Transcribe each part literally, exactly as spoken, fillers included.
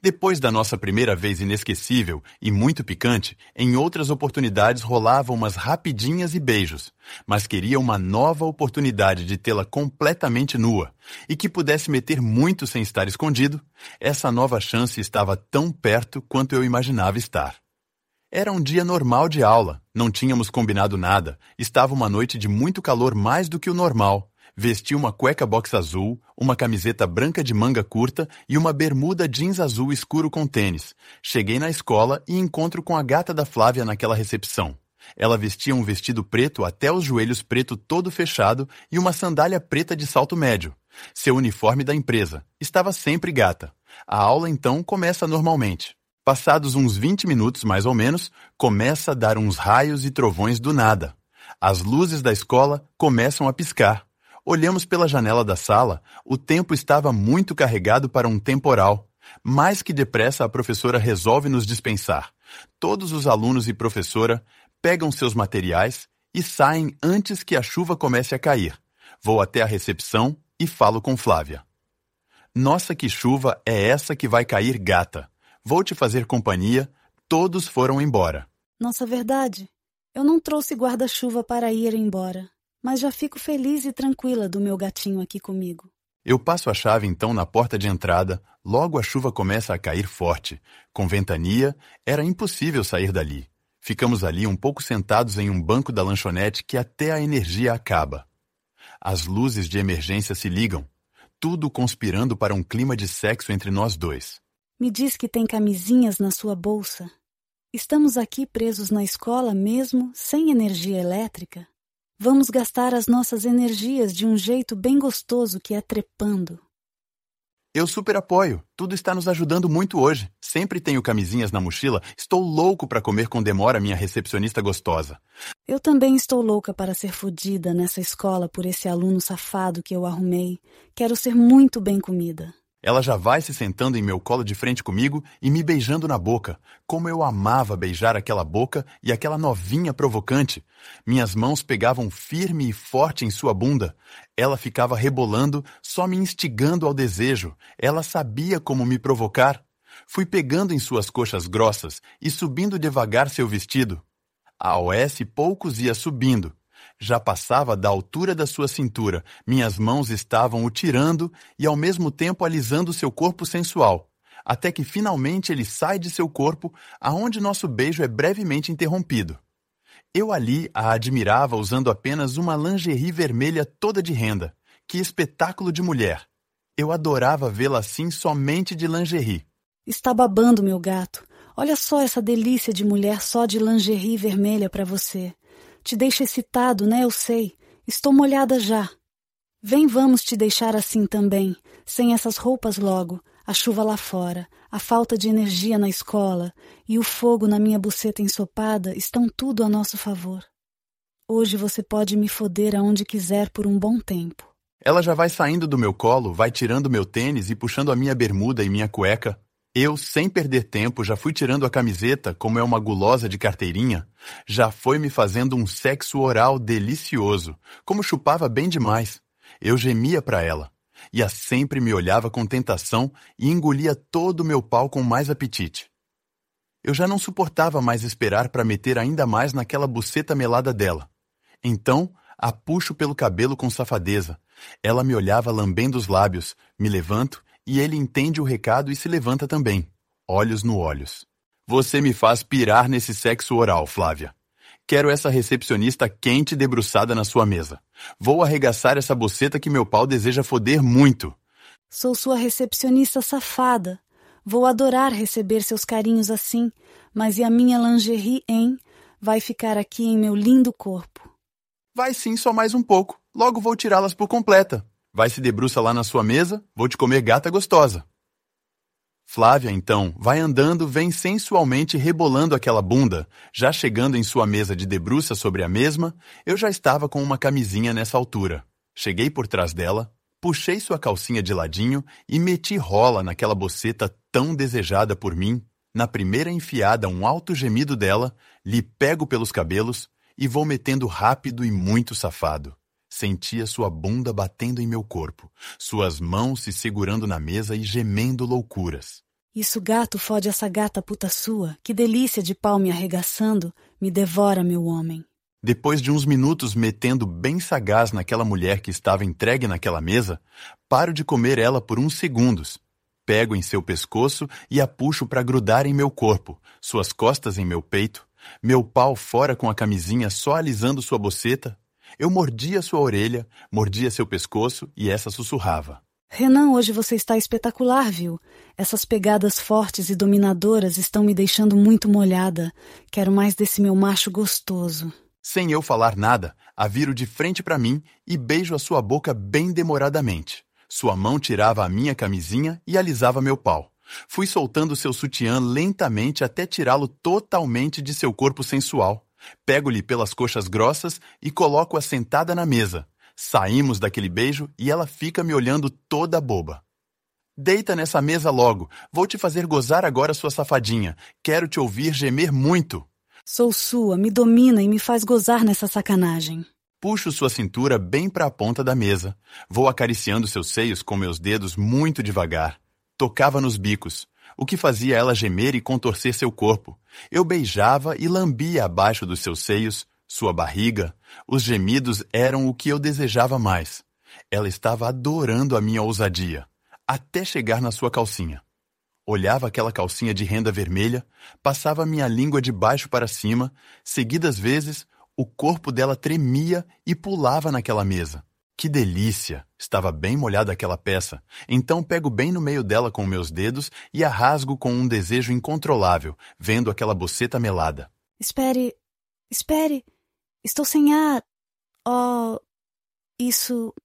Depois da nossa primeira vez inesquecível e muito picante, em outras oportunidades rolavam umas rapidinhas e beijos, mas queria uma nova oportunidade de tê-la completamente nua e que pudesse meter muito sem estar escondido. Essa nova chance estava tão perto quanto eu imaginava estar. Era um dia normal de aula, não tínhamos combinado nada, estava uma noite de muito calor mais do que o normal. Vesti uma cueca box azul, uma camiseta branca de manga curta e uma bermuda jeans azul escuro com tênis. Cheguei na escola e encontro com a gata da Flávia naquela recepção. Ela vestia um vestido preto até os joelhos preto todo fechado e uma sandália preta de salto médio. Seu uniforme da empresa. Estava sempre gata. A aula então começa normalmente. Passados uns vinte minutos mais ou menos, começa a dar uns raios e trovões do nada. As luzes da escola começam a piscar. Olhamos pela janela da sala, o tempo estava muito carregado para um temporal. Mais que depressa a professora resolve nos dispensar. Todos os alunos e professora pegam seus materiais e saem antes que a chuva comece a cair. Vou até a recepção e falo com Flávia. Nossa, que chuva é essa que vai cair, gata? Vou te fazer companhia, todos foram embora. Nossa, verdade. Eu não trouxe guarda-chuva para ir embora. Mas já fico feliz e tranquila do meu gatinho aqui comigo. Eu passo a chave então na porta de entrada, logo a chuva começa a cair forte. Com ventania, era impossível sair dali. Ficamos ali um pouco sentados em um banco da lanchonete que até a energia acaba. As luzes de emergência se ligam, tudo conspirando para um clima de sexo entre nós dois. Me diz que tem camisinhas na sua bolsa. Estamos aqui presos na escola mesmo, sem energia elétrica. Vamos gastar as nossas energias de um jeito bem gostoso que é trepando. Eu super apoio. Tudo está nos ajudando muito hoje. Sempre tenho camisinhas na mochila. Estou louco para comer com demora minha recepcionista gostosa. Eu também estou louca para ser fodida nessa escola por esse aluno safado que eu arrumei. Quero ser muito bem comida. Ela já vai se sentando em meu colo de frente comigo e me beijando na boca. Como eu amava beijar aquela boca e aquela novinha provocante. Minhas mãos pegavam firme e forte em sua bunda. Ela ficava rebolando, só me instigando ao desejo. Ela sabia como me provocar. Fui pegando em suas coxas grossas e subindo devagar seu vestido. A O S poucos ia subindo. Já passava da altura da sua cintura. Minhas mãos estavam o tirando e ao mesmo tempo alisando seu corpo sensual, até que finalmente ele sai de seu corpo, aonde nosso beijo é brevemente interrompido. Eu ali a admirava usando apenas uma lingerie vermelha toda de renda. Que espetáculo de mulher! Eu adorava vê-la assim somente de lingerie. Está babando, meu gato. Olha só essa delícia de mulher só de lingerie vermelha para você. Te deixa excitado, né? Eu sei. Estou molhada já. Vem, vamos te deixar assim também, sem essas roupas logo, a chuva lá fora, a falta de energia na escola e o fogo na minha buceta ensopada estão tudo a nosso favor. Hoje você pode me foder aonde quiser por um bom tempo. Ela já vai saindo do meu colo, vai tirando meu tênis e puxando a minha bermuda e minha cueca. Eu, sem perder tempo, já fui tirando a camiseta, como é uma gulosa de carteirinha. Já foi me fazendo um sexo oral delicioso, como chupava bem demais. Eu gemia para ela. E a sempre me olhava com tentação e engolia todo o meu pau com mais apetite. Eu já não suportava mais esperar para meter ainda mais naquela buceta melada dela. Então, a puxo pelo cabelo com safadeza. Ela me olhava lambendo os lábios, me levanto, e ele entende o recado e se levanta também, olhos no olhos. Você me faz pirar nesse sexo oral, Flávia. Quero essa recepcionista quente debruçada na sua mesa. Vou arregaçar essa boceta que meu pau deseja foder muito. Sou sua recepcionista safada. Vou adorar receber seus carinhos assim, mas e a minha lingerie, hein? Vai ficar aqui em meu lindo corpo. Vai sim, só mais um pouco. Logo vou tirá-las por completa. Vai se debruça lá na sua mesa, vou te comer gata gostosa. Flávia, então, vai andando, vem sensualmente rebolando aquela bunda. Já chegando em sua mesa de debruça sobre a mesma, eu já estava com uma camisinha nessa altura. Cheguei por trás dela, puxei sua calcinha de ladinho e meti rola naquela boceta tão desejada por mim. Na primeira enfiada, um alto gemido dela, lhe pego pelos cabelos e vou metendo rápido e muito safado. Sentia sua bunda batendo em meu corpo, suas mãos se segurando na mesa e gemendo loucuras. Isso, gato, fode essa gata puta sua, que delícia de pau me arregaçando, me devora, meu homem. Depois de uns minutos metendo bem sagaz naquela mulher que estava entregue naquela mesa, paro de comer ela por uns segundos. Pego em seu pescoço e a puxo para grudar em meu corpo, suas costas em meu peito, meu pau fora com a camisinha só alisando sua boceta. Eu mordia sua orelha, mordia seu pescoço e essa sussurrava. Renan, hoje você está espetacular, viu? Essas pegadas fortes e dominadoras estão me deixando muito molhada. Quero mais desse meu macho gostoso. Sem eu falar nada, a viro de frente para mim e beijo a sua boca bem demoradamente. Sua mão tirava a minha camisinha e alisava meu pau. Fui soltando seu sutiã lentamente até tirá-lo totalmente de seu corpo sensual. Pego-lhe pelas coxas grossas e coloco-a sentada na mesa. Saímos daquele beijo e ela fica me olhando toda boba. Deita nessa mesa logo. Vou te fazer gozar agora, sua safadinha. Quero te ouvir gemer muito. Sou sua, me domina e me faz gozar nessa sacanagem. Puxo sua cintura bem para a ponta da mesa. Vou acariciando seus seios com meus dedos muito devagar. Tocava nos bicos, o que fazia ela gemer e contorcer seu corpo. Eu beijava e lambia abaixo dos seus seios, sua barriga. Os gemidos eram o que eu desejava mais. Ela estava adorando a minha ousadia, até chegar na sua calcinha. Olhava aquela calcinha de renda vermelha, passava minha língua de baixo para cima, seguidas vezes, o corpo dela tremia e pulava naquela mesa. Que delícia! Estava bem molhada aquela peça, então pego bem no meio dela com meus dedos e a rasgo com um desejo incontrolável, vendo aquela boceta melada. Espere, espere, estou sem ar. Oh, isso,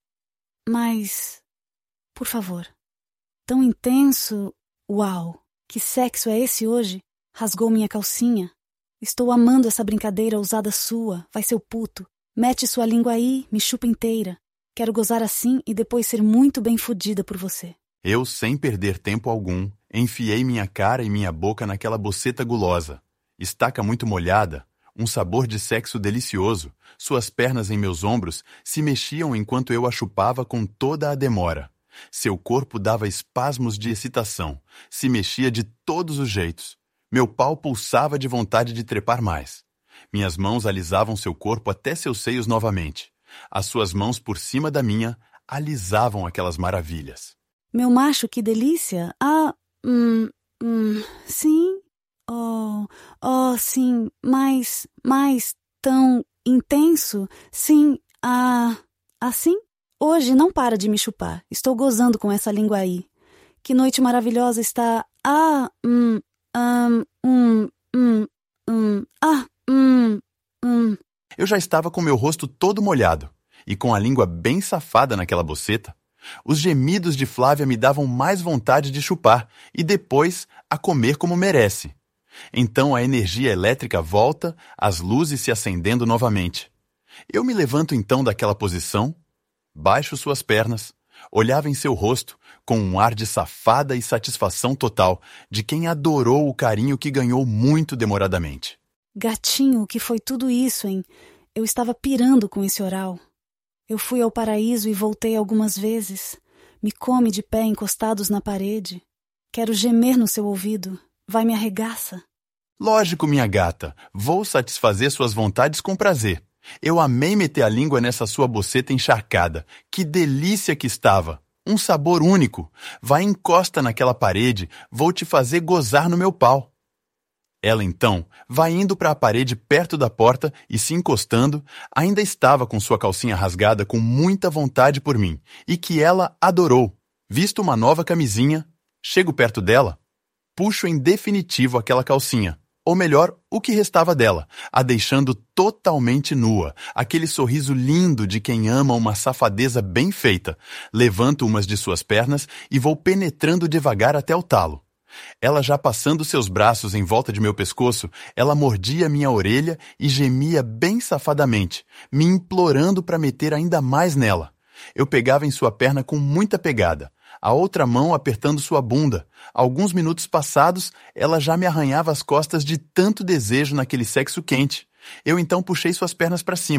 mas, por favor, tão intenso. Uau, que sexo é esse hoje? Rasgou minha calcinha. Estou amando essa brincadeira ousada sua, vai seu puto. Mete sua língua aí, me chupa inteira. Quero gozar assim e depois ser muito bem fodida por você. Eu, sem perder tempo algum, enfiei minha cara e minha boca naquela boceta gulosa. Estaca muito molhada, um sabor de sexo delicioso. Suas pernas em meus ombros se mexiam enquanto eu a chupava com toda a demora. Seu corpo dava espasmos de excitação, se mexia de todos os jeitos. Meu pau pulsava de vontade de trepar mais. Minhas mãos alisavam seu corpo até seus seios novamente. As suas mãos por cima da minha alisavam aquelas maravilhas. Meu macho, que delícia! Ah, hum, hum, sim. Oh, oh, sim, mais, mais, tão intenso. Sim, ah, assim? Hoje não para de me chupar. Estou gozando com essa língua aí. Que noite maravilhosa está. Ah, hum, hum, hum, hum, hum, ah, hum, hum. Eu já estava com meu rosto todo molhado e com a língua bem safada naquela boceta. Os gemidos de Flávia me davam mais vontade de chupar e depois a comer como merece. Então a energia elétrica volta, as luzes se acendendo novamente. Eu me levanto então daquela posição, baixo suas pernas, olhava em seu rosto com um ar de safada e satisfação total de quem adorou o carinho que ganhou muito demoradamente. Gatinho, o que foi tudo isso, hein? Eu estava pirando com esse oral. Eu fui ao paraíso e voltei algumas vezes. Me come de pé encostados na parede. Quero gemer no seu ouvido. Vai, me arregaça. Lógico, minha gata. Vou satisfazer suas vontades com prazer. Eu amei meter a língua nessa sua boceta encharcada. Que delícia que estava! Um sabor único. Vai, encosta naquela parede. Vou te fazer gozar no meu pau. Ela, então, vai indo para a parede perto da porta e se encostando, ainda estava com sua calcinha rasgada com muita vontade por mim, e que ela adorou. Visto uma nova camisinha, chego perto dela, puxo em definitivo aquela calcinha, ou melhor, o que restava dela, a deixando totalmente nua, aquele sorriso lindo de quem ama uma safadeza bem feita. Levanto umas de suas pernas e vou penetrando devagar até o talo. Ela já passando seus braços em volta de meu pescoço, ela mordia minha orelha e gemia bem safadamente, me implorando para meter ainda mais nela. Eu pegava em sua perna com muita pegada, a outra mão apertando sua bunda. Alguns minutos passados, ela já me arranhava as costas de tanto desejo naquele sexo quente. Eu então puxei suas pernas para cima,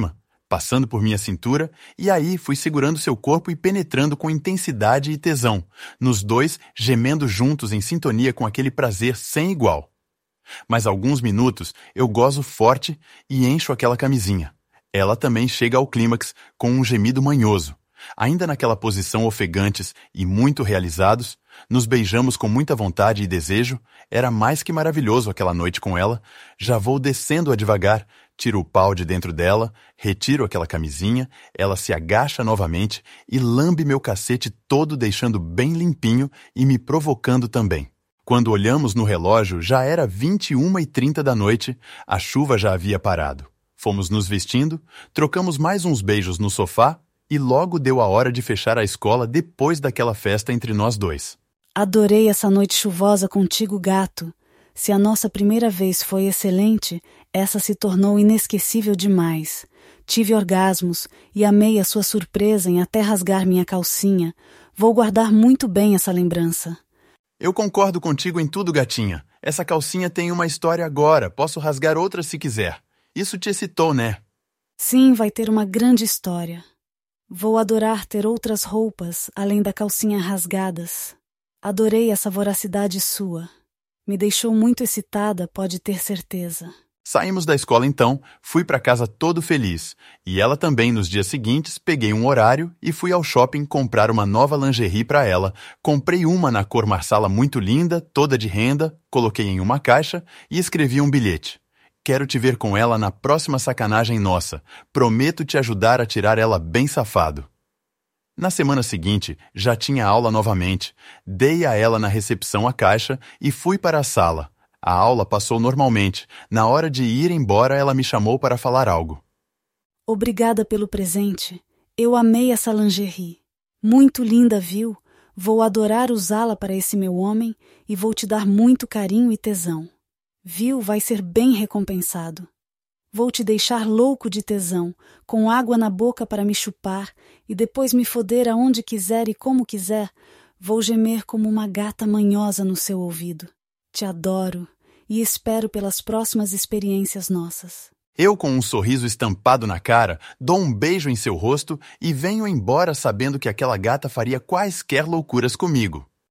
passando por minha cintura, e aí fui segurando seu corpo e penetrando com intensidade e tesão, nos dois gemendo juntos em sintonia com aquele prazer sem igual. Mas alguns minutos eu gozo forte e encho aquela camisinha. Ela também chega ao clímax com um gemido manhoso. Ainda naquela posição ofegantes e muito realizados, nos beijamos com muita vontade e desejo. Era mais que maravilhoso aquela noite com ela. Já vou descendo-a devagar, tiro o pau de dentro dela, retiro aquela camisinha, ela se agacha novamente e lambe meu cacete todo, deixando bem limpinho e me provocando também. Quando olhamos no relógio, já era vinte e uma e trinta da noite, a chuva já havia parado. Fomos nos vestindo, trocamos mais uns beijos no sofá e logo deu a hora de fechar a escola depois daquela festa entre nós dois. Adorei essa noite chuvosa contigo, gato. Se a nossa primeira vez foi excelente, essa se tornou inesquecível demais. Tive orgasmos e amei a sua surpresa em até rasgar minha calcinha. Vou guardar muito bem essa lembrança. Eu concordo contigo em tudo, gatinha. Essa calcinha tem uma história agora, posso rasgar outra se quiser. Isso te excitou, né? Sim, vai ter uma grande história. Vou adorar ter outras roupas, além da calcinha rasgadas. Adorei essa voracidade sua. Me deixou muito excitada, pode ter certeza. Saímos da escola então, fui para casa todo feliz. E ela também nos dias seguintes, peguei um horário e fui ao shopping comprar uma nova lingerie para ela. Comprei uma na cor marsala muito linda, toda de renda, coloquei em uma caixa e escrevi um bilhete. Quero te ver com ela na próxima sacanagem nossa. Prometo te ajudar a tirar ela bem safado. Na semana seguinte, já tinha aula novamente. Dei a ela na recepção a caixa e fui para a sala. A aula passou normalmente. Na hora de ir embora, ela me chamou para falar algo. Obrigada pelo presente. Eu amei essa lingerie. Muito linda, viu? Vou adorar usá-la para esse meu homem e vou te dar muito carinho e tesão. Viu? Vai ser bem recompensado. Vou te deixar louco de tesão, com água na boca para me chupar e depois me foder aonde quiser e como quiser. Vou gemer como uma gata manhosa no seu ouvido. Te adoro e espero pelas próximas experiências nossas. Eu, com um sorriso estampado na cara, dou um beijo em seu rosto e venho embora sabendo que aquela gata faria quaisquer loucuras comigo.